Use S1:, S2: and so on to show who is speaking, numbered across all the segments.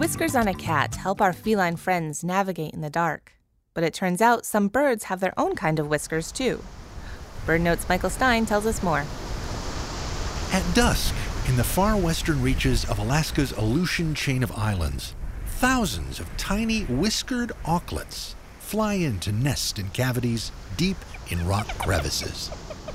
S1: whiskers on a cat help our feline friends navigate in the dark. But it turns out some birds have their own kind of whiskers, too. BirdNote's Michael Stein tells us more.
S2: At dusk, in the far western reaches of Alaska's Aleutian chain of islands, thousands of tiny whiskered auklets fly in to nest in cavities deep in rock crevices.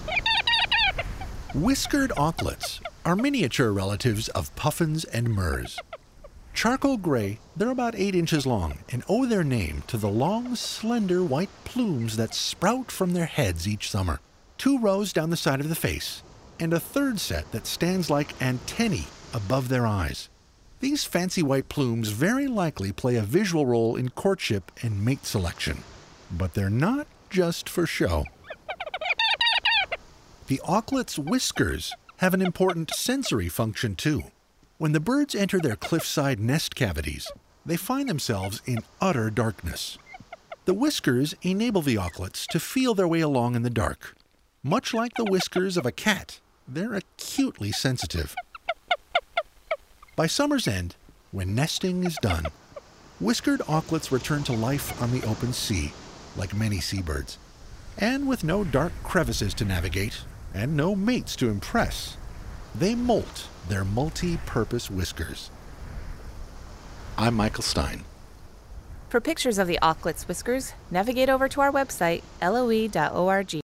S2: Whiskered auklets are miniature relatives of puffins and murres. Charcoal gray, they're about 8 inches long and owe their name to the long, slender white plumes that sprout from their heads each summer. 2 rows down the side of the face, and a third set that stands like antennae above their eyes. These fancy white plumes very likely play a visual role in courtship and mate selection. But they're not just for show. The auklet's whiskers have an important sensory function too. When the birds enter their cliffside nest cavities, they find themselves in utter darkness. The whiskers enable the auklets to feel their way along in the dark. Much like the whiskers of a cat, they're acutely sensitive. By summer's end, when nesting is done, whiskered auklets return to life on the open sea, like many seabirds. And with no dark crevices to navigate, and no mates to impress, they molt their multi-purpose whiskers. I'm Michael Stein.
S1: For pictures of the auklet's whiskers, navigate over to our website, loe.org.